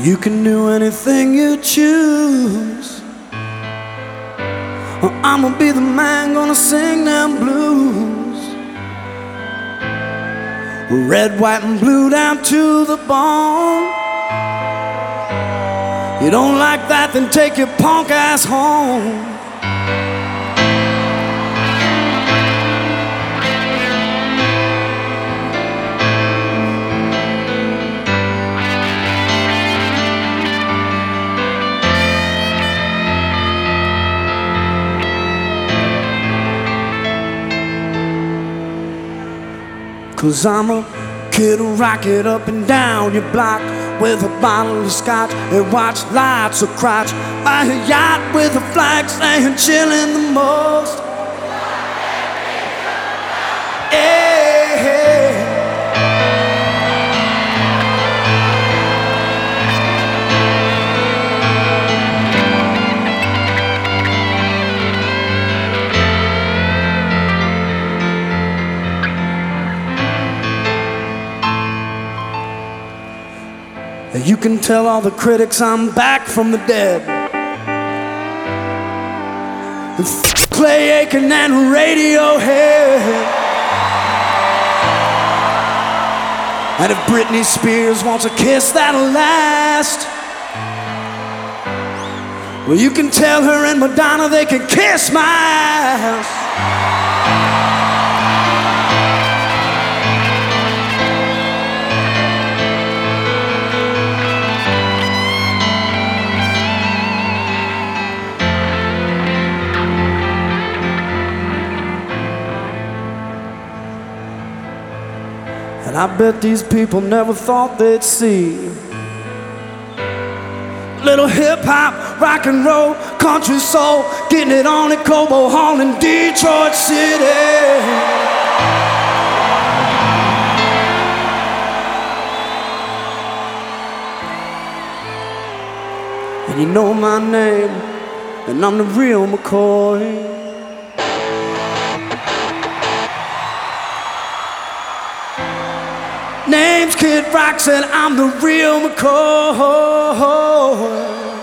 You can do anything you choose. Well, I'ma be the man gonna sing them blues. Red, white, and blue down to the bone. You don't like that, then take your punk ass home. 'Cause I'm a kid who rock it up and down your block with a bottle of scotch and watch lights of crotch by a yacht with a flag saying chillin' the most. Hey. You can tell all the critics I'm back from the dead. Clay Aiken and Radiohead. And if Britney Spears wants a kiss that'll last, well, you can tell her and Madonna they can kiss my ass. And I bet these people never thought they'd see little hip-hop, rock and roll, country soul, getting it on at Cobo Hall in Detroit City. And you know my name, and I'm the real McCoy. Name's Kid Rock, and I'm the real McCoy.